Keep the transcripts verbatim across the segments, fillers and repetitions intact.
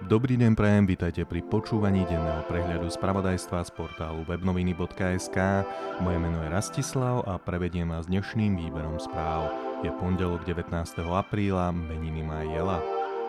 Dobrý deň prajem, vítajte pri počúvaní denného prehľadu spravodajstva z portálu webnoviny bodka es ká. Moje meno je Rastislav a prevediem vás dnešným výberom správ. Je pondelok devätnásteho apríla, meniny má Jela.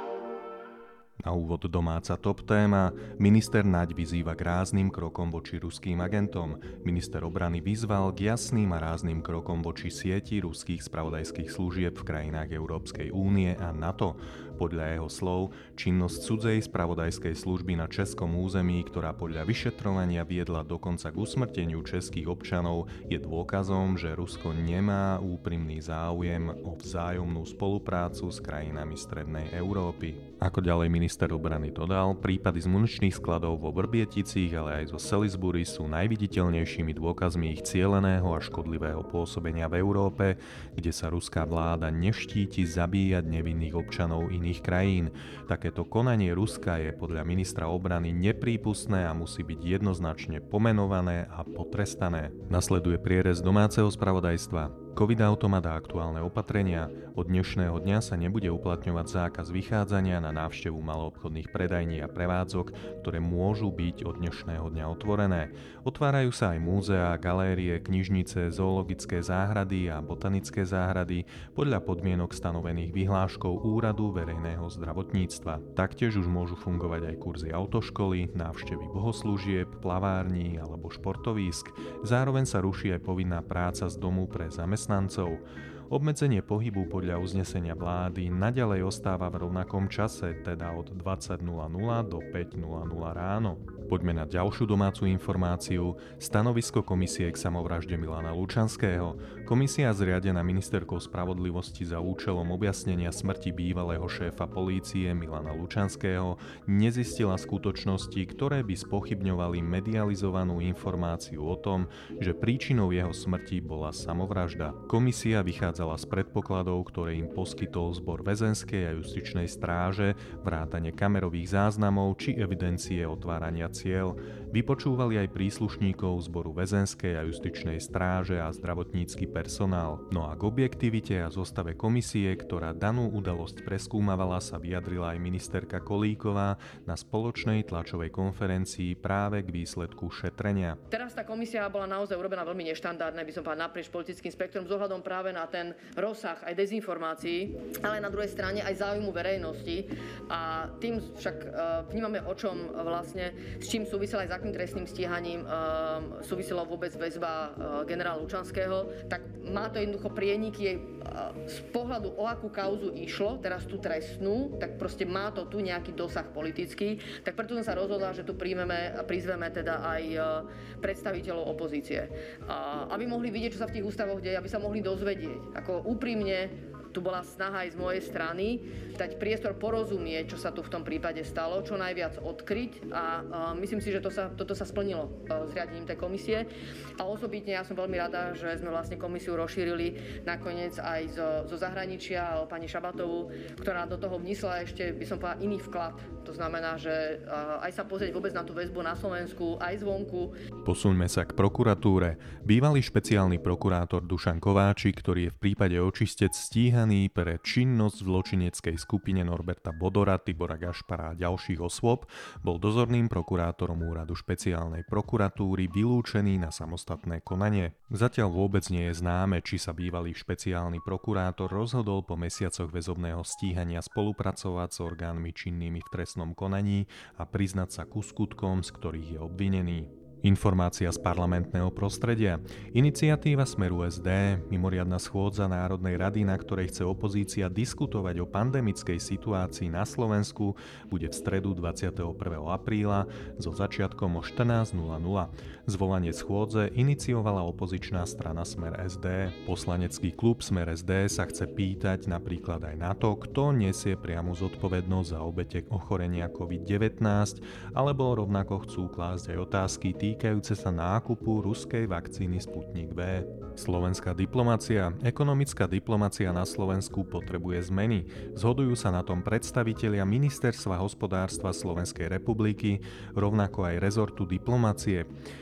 Na úvod domáca top téma. Minister Naď vyzýva k rázným krokom voči ruským agentom. Minister obrany vyzval k jasným a rázným krokom voči sieti ruských spravodajských služieb v krajinách Európskej únie a NATO. Podľa jeho slov, činnosť cudzej spravodajskej služby na českom území, ktorá podľa vyšetrovania viedla dokonca k usmrteniu českých občanov, je dôkazom, že Rusko nemá úprimný záujem o vzájomnú spoluprácu s krajinami Strednej Európy. Ako ďalej minister obrany dodal, prípady z muničných skladov vo Vrbieticích, ale aj zo Salisbury sú najviditeľnejšími dôkazmi ich cieleného a škodlivého pôsobenia v Európe, kde sa ruská vláda neštíti zabíjať nevinných občanov iných krajín. Takéto konanie Ruska je podľa ministra obrany neprípustné a musí byť jednoznačne pomenované a potrestané. Nasleduje prierez domáceho spravodajstva. COVID-automat a aktuálne opatrenia. Od dnešného dňa sa nebude uplatňovať zákaz vychádzania na návštevu maloobchodných predajní a prevádzok, ktoré môžu byť od dnešného dňa otvorené. Otvárajú sa aj múzeá, galérie, knižnice, zoologické záhrady a botanické záhrady podľa podmienok stanovených vyhláškou Úradu verejného zdravotníctva. Taktiež už môžu fungovať aj kurzy autoškoly, návštevy bohoslúžieb, plavární alebo športovísk. Zároveň sa ruší aj povinná práca z domu pre zamestnancov. Obmedzenie pohybu podľa uznesenia vlády naďalej ostáva v rovnakom čase, teda od dvadsať nula nula do päť nula nula ráno. Poďme na ďalšiu domácu informáciu. Stanovisko komisie k samovražde Milana Lučanského. Komisia zriadená ministerkou spravodlivosti za účelom objasnenia smrti bývalého šéfa polície Milana Lučanského nezistila skutočnosti, ktoré by spochybňovali medializovanú informáciu o tom, že príčinou jeho smrti bola samovražda. Komisia vychádzala z predpokladov, ktoré im poskytol zbor väzenskej a justičnej stráže, vrátane kamerových záznamov či evidencie otvárania cieľ. Vypočúvali aj príslušníkov zboru väzenskej a justičnej stráže a zdravotnícky personál. No a k objektivite a zostave komisie, ktorá danú udalosť preskúmavala, sa vyjadrila aj ministerka Kolíková na spoločnej tlačovej konferencii práve k výsledku šetrenia. Teraz tá komisia bola naozaj urobená veľmi neštandardne, by som povedal, naprieč politickým spektrom s ohľadom práve na ten rozsah aj dezinformácií, ale na druhej strane aj záujmu verejnosti. A tým však vnímame, o čom vlastne, s čím súvisel aj zákonným trestným stíhaním, súviselo vôbec väzba generála Lučanského, tak má to jednoducho prieniky z pohľadu, o akú kauzu išlo, teraz tú trestnú, tak proste má to tu nejaký dosah politický, tak preto som sa rozhodla, že tu príjmeme, prizveme teda aj predstaviteľov opozície. Aby mohli vidieť, čo sa v tých ústavoch deje, aby sa mohli dozvedieť. Ako úprimne tu bola snaha aj z mojej strany dať priestor porozumieť, čo sa tu v tom prípade stalo, čo najviac odkryť a uh, myslím si, že to sa, toto sa splnilo uh, zriadením tej komisie. A osobitne ja som veľmi rada, že sme vlastne komisiu rozšírili nakoniec aj zo, zo zahraničia, pani Šabatovú, ktorá do toho vniesla ešte, by som povedala, iný vklad. To znamená, že uh, aj sa pozrieť vôbec na tú väzbu na Slovensku, aj zvonku. Posuňme sa k prokuratúre. Bývalý špeciálny prokurátor Dušan Kováčik, ktorý je v prípade očistec stíhaný pre činnosť v zločineckej skupine Norberta Bodora, Tibora Gašpara a ďalších osôb, bol dozorným prokurátorom úradu špeciálnej prokuratúry vylúčený na samostatné konanie. Zatiaľ vôbec nie je známe, či sa bývalý špeciálny prokurátor rozhodol po mesiacoch väzobného stíhania spolupracovať s orgánmi činnými v trestnom konaní a priznať sa ku skutkom, z ktorých je obvinený. Informácia z parlamentného prostredia. Iniciatíva Smeru es dé, mimoriadna schôdza Národnej rady, na ktorej chce opozícia diskutovať o pandemickej situácii na Slovensku, bude v stredu dvadsiateho prvého apríla so začiatkom o štrnásť nula nula. Zvolanie schôdze iniciovala opozičná strana Smer es dé. Poslanecký klub Smer es dé sa chce pýtať napríklad aj na to, kto nesie priamu zodpovednosť za obete ochorenia covid devätnásť, alebo rovnako chcú klásť aj otázky týkajúce sa nákupu ruskej vakcíny Sputnik V. Slovenská diplomacia. Ekonomická diplomacia na Slovensku potrebuje zmeny. Zhodujú sa na tom predstavitelia Ministerstva hospodárstva Slovenskej republiky, rovnako aj rezortu diplomacie.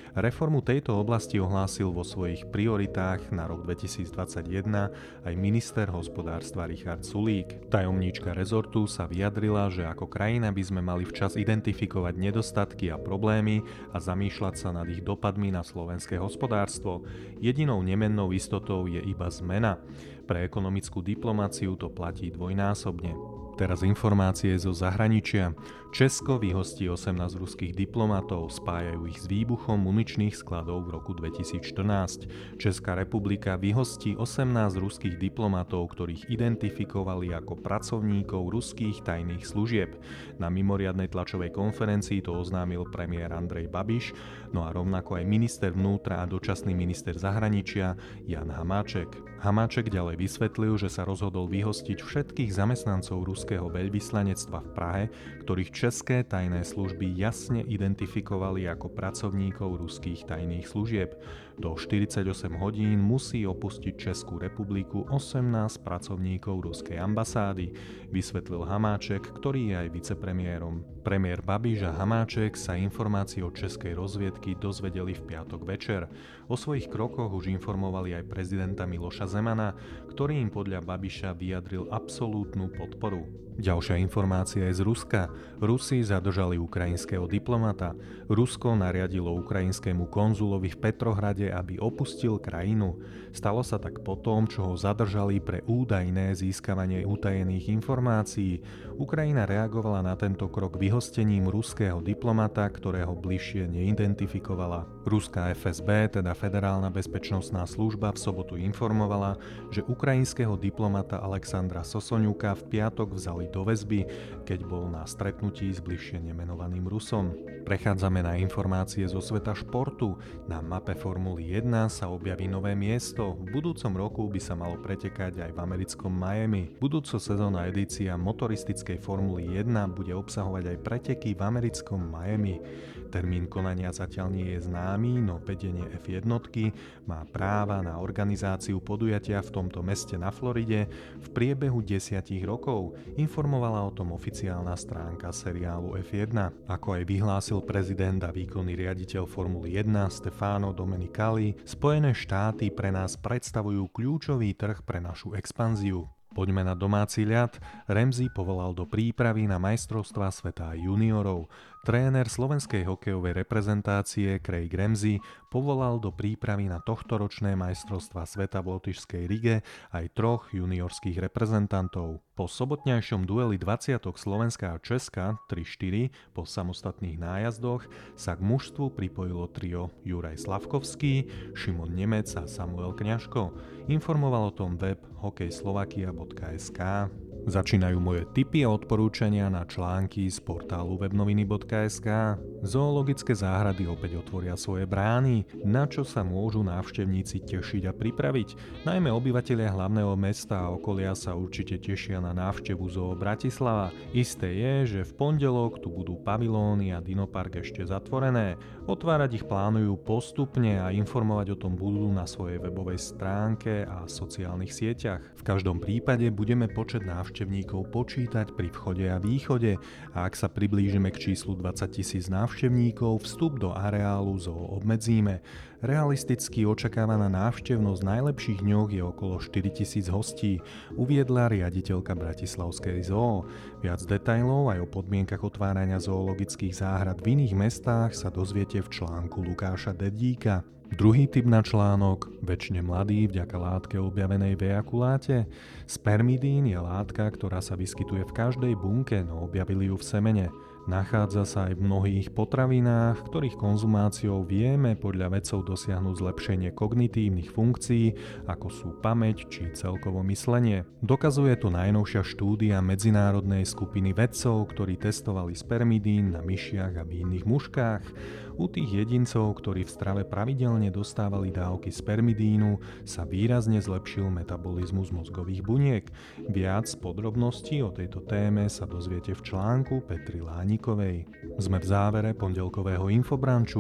Reformu tejto oblasti ohlásil vo svojich prioritách na rok dvetisícdvadsaťjeden aj minister hospodárstva Richard Sulík. Tajomníčka rezortu sa vyjadrila, že ako krajina by sme mali včas identifikovať nedostatky a problémy a zamýšľať sa nad ich dopadmi na slovenské hospodárstvo. Jedinou nemennou istotou je iba zmena. Pre ekonomickú diplomáciu to platí dvojnásobne. Teraz informácie zo zahraničia. Česko vyhostí osemnásť ruských diplomatov, spájajú ich s výbuchom muničných skladov v roku dvetisícštrnásť. Česká republika vyhostí osemnásť ruských diplomatov, ktorých identifikovali ako pracovníkov ruských tajných služieb. Na mimoriadnej tlačovej konferencii to oznámil premiér Andrej Babiš, no a rovnako aj minister vnútra a dočasný minister zahraničia Jan Hamáček. Hamáček ďalej vysvetlil, že sa rozhodol vyhostiť všetkých zamestnancov ruského veľvyslanectva v Prahe, ktorých české tajné služby jasne identifikovali ako pracovníkov ruských tajných služieb. Do štyridsaťosem hodín musí opustiť Českú republiku osemnásť pracovníkov ruskej ambasády, vysvetlil Hamáček, ktorý je aj vicepremiérom. Premiér Babiš a Hamáček sa informácie od českej rozviedky dozvedeli v piatok večer. O svojich krokoch už informovali aj prezidenta Miloša Zemana, ktorý im podľa Babiša vyjadril absolútnu podporu. Ďalšia informácia je z Ruska. Rusi zadržali ukrajinského diplomata. Rusko nariadilo ukrajinskému konzulovi v Petrohrade, aby opustil krajinu. Stalo sa tak potom, čo ho zadržali pre údajné získavanie utajených informácií. Ukrajina reagovala na tento krok vyhostením ruského diplomata, ktorého bližšie neidentifikovala. Ruská ef es bé, teda Federálna bezpečnostná služba, v sobotu informovala, že ukrajinského diplomata Alexandra Sosoňuka v piatok vzali do väzby, keď bol na stretnutí s bližšie nemenovaným Rusom. Prechádzame na informácie zo sveta športu. Na mape Formuly jeden sa objaví nové miesto. V budúcom roku by sa malo pretekať aj v americkom Miami. Budúco sezónna edícia motoristickej Formuly jeden bude obsahovať aj preteky v americkom Miami. Termín konania zatiaľ nie je známy, no vedenie ef jeden má práva na organizáciu podujatia v tomto meste na Floride v priebehu desiatich rokov. Informovala o tom oficiálna stránka seriálu ef jeden. Ako aj vyhlásil prezident a výkonný riaditeľ Formuly jeden Stefano Domenicali, Spojené štáty pre nás predstavujú kľúčový trh pre našu expanziu. Poďme na domáci ľad. Ramsey povolal do prípravy na majstrovstvá sveta juniorov. Tréner slovenskej hokejovej reprezentácie Craig Ramsey povolal do prípravy na tohtoročné majstrovstvá sveta v Lotyšskej Rige aj troch juniorských reprezentantov. Po sobotňajšom dueli dvadsiatok Slovenska a Česka tri štyri po samostatných nájazdoch sa k mužstvu pripojilo trio Juraj Slavkovský, Šimon Nemec a Samuel Kňažko. Informoval o tom web hokejslovakia bodka es ká. Začínajú moje tipy a odporúčania na články z portálu webnoviny bodka es ká. Zoologické záhrady opäť otvoria svoje brány, na čo sa môžu návštevníci tešiť a pripraviť. Najmä obyvatelia hlavného mesta a okolia sa určite tešia na návštevu Zoo Bratislava. Isté je, že v pondelok tu budú pavilóny a dinopark ešte zatvorené. Otvárať ich plánujú postupne a informovať o tom budú na svojej webovej stránke a sociálnych sieťach. V každom prípade budeme počet návštevníkov počítať pri vchode a východe a ak sa priblížime k číslu dvadsaťtisíc návštevníkov, vstup do areálu zoo obmedzíme. Realisticky očakávaná návštevnosť v najlepších dňoch je okolo štyritisíc hostí, uviedla riaditeľka Bratislavskej zoo. Viac detailov aj o podmienkach otvárania zoologických záhrad v iných mestách sa dozviete v článku Lukáša Dedíka. Druhý tip na článok, večne mladý vďaka látke objavenej v ejakuláte. Spermidín je látka, ktorá sa vyskytuje v každej bunke, no objavili ju v semene. Nachádza sa aj v mnohých potravinách, ktorých konzumáciou vieme podľa vedcov dosiahnuť zlepšenie kognitívnych funkcií, ako sú pamäť či celkovo myslenie. Dokazuje to najnovšia štúdia medzinárodnej skupiny vedcov, ktorí testovali spermidín na myšiach a vinných muškách. U tých jedincov, ktorí v strave pravidelne dostávali dávky spermidínu, sa výrazne zlepšil metabolizmus mozgových buniek. Viac podrobností o tejto téme sa dozviete v článku Petry Lánikovej. Sme v závere pondelkového infobranču.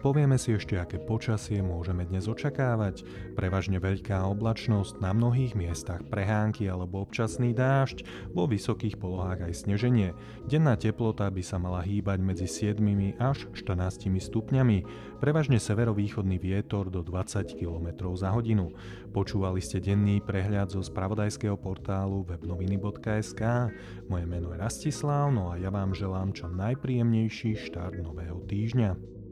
Povieme si ešte, aké počasie môžeme dnes očakávať. Prevažne veľká oblačnosť, na mnohých miestach prehánky alebo občasný dážď, vo vysokých polohách aj sneženie. Denná teplota by sa mala hýbať medzi siedmimi až štrnástimi stupňami. Prevažne severovýchodný vietor do dvadsať kilometrov za hodinu. Počúvali ste denný prehľad zo spravodajského portálu webnoviny bodka es ká. Moje meno je Rastislav, no a ja vám želám čo najpríjemnejší štart nového týždňa.